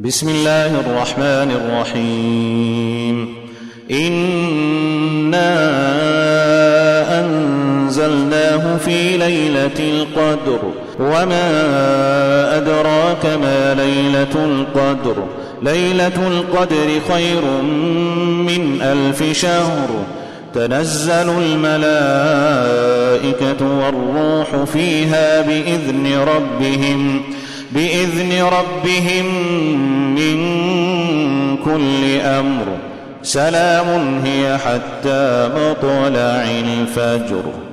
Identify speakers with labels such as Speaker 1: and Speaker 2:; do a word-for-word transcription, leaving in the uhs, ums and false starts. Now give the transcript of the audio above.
Speaker 1: بسم الله الرحمن الرحيم إنا أنزلناه في ليلة القدر وما أدراك ما ليلة القدر ليلة القدر خير من ألف شهر تنزل الملائكة والروح فيها بإذن ربهم بإذن ربهم من كل أمر سلام هي حتى مطلع الفجر.